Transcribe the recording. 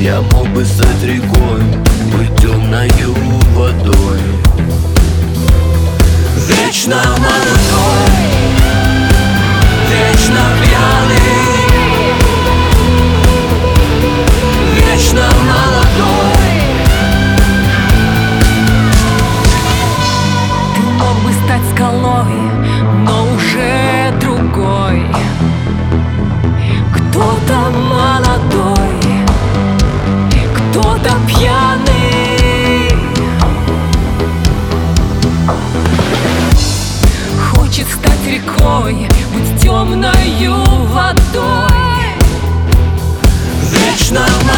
Я мог бы стать рекой, быть темною водой. Вечно молодой, вечно пьяный, вечно молодой. Ты мог бы стать скалой, но уже другой. Кто-то молодой, кто-то пьяный, хочет стать рекой, быть темною водой. Вечно